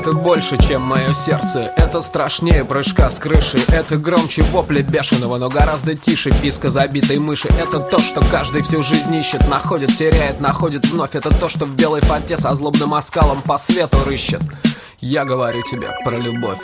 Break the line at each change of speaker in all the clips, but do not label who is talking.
Это больше, чем мое сердце. Это страшнее прыжка с крыши. Это громче вопля бешеного, но гораздо тише писка забитой мыши. Это то, что каждый всю жизнь ищет, находит, теряет, находит вновь. Это то, что в белой фате со злобным оскалом по свету рыщет. Я говорю тебе про любовь.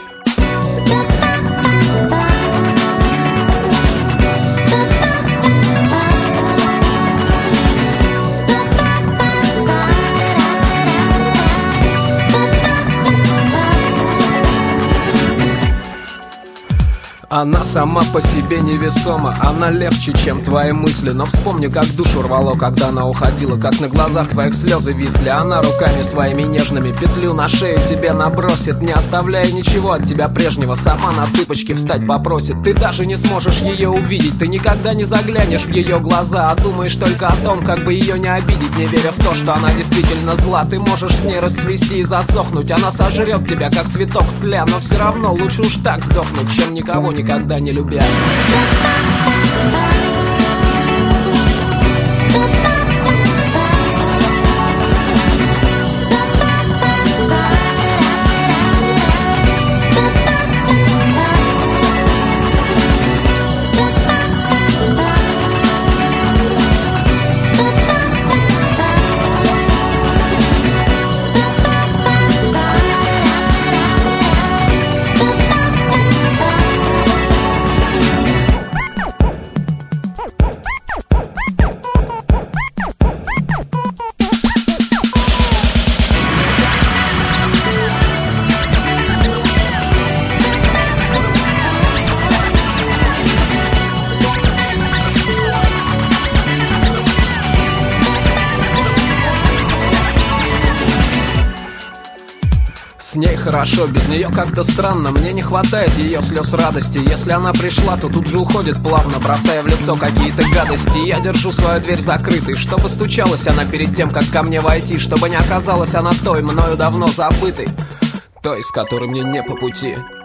Она сама по себе невесома, она легче, чем твои мысли. Но вспомни, как душу рвало, когда она уходила, как на глазах твоих слезы висли. Она руками своими нежными петлю на шею тебе набросит, не оставляя ничего от тебя прежнего. Сама на цыпочки встать попросит. Ты даже не сможешь ее увидеть, ты никогда не заглянешь в ее глаза, а думаешь только о том, как бы ее не обидеть, не веря в то, что она действительно зла. Ты можешь с ней расцвести и засохнуть, она сожрет тебя, как цветок тля. Но все равно лучше уж так сдохнуть, чем никого никогда не любя. С ней хорошо, без нее как-то странно. Мне не хватает ее слез радости. Если она пришла, то тут же уходит плавно, бросая в лицо какие-то гадости. Я держу свою дверь закрытой, чтобы стучалась она перед тем, как ко мне войти. Чтобы не оказалась она той, мною давно забытой, той, с которой мне не по пути.